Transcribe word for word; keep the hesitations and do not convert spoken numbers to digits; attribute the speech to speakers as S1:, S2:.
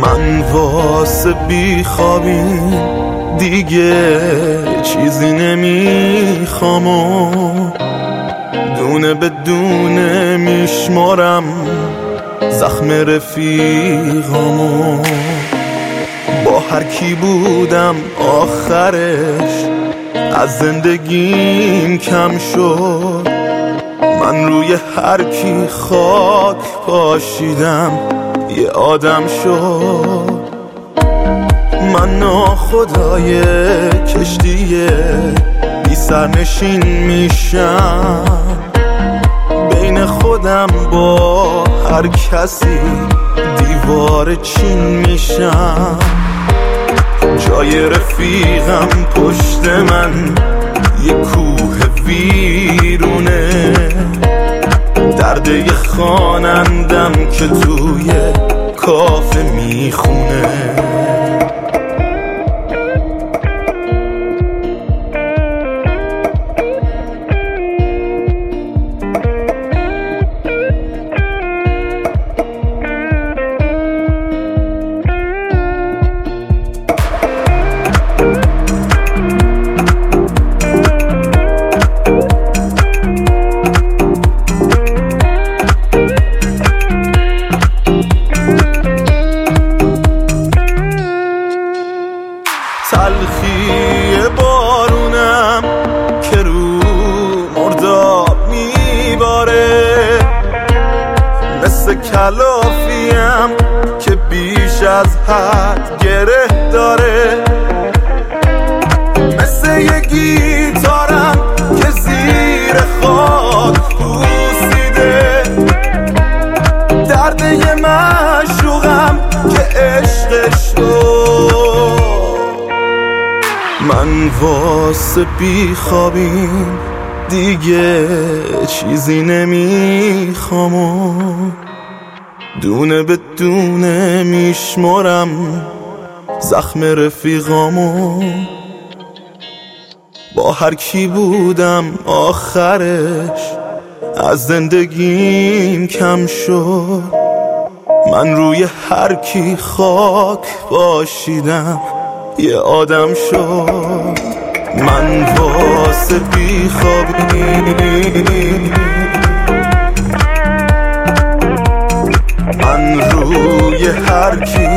S1: من واسه بی خوابیم دیگه چیزی نمیخوام و دونه به دونه میشمارم زخم رفیقامو. با هر کی بودم آخرش از زندگیم کم شد. من روی هر کی خاک پاشیدم یه آدم شد. من ناخدای کشتی بی سرنشین میشم، بین خودم با هر کسی دیوار چین میشم. جای رفیقم پشت من یه کوه ویرونه، درد یه خوانندم که توی کافه میخونه. تلخی بارونم که رو مرداب میباره، مثل کلافیم که بیش از حد گره داره، مثل یه گیتارم که زیر خاک پوسیده، درد یه معشوقم که عشقش رو. من واسه بی خوابیم دیگه چیزی نمیخوام و دونه به دونه میشمارم زخم رفیقامو. با هر کی بودم آخرش از زندگیم کم شد. من روی هر کی خاک پاشیدم یه آدم شد. من واسه بی خوابیم، من روی هر کی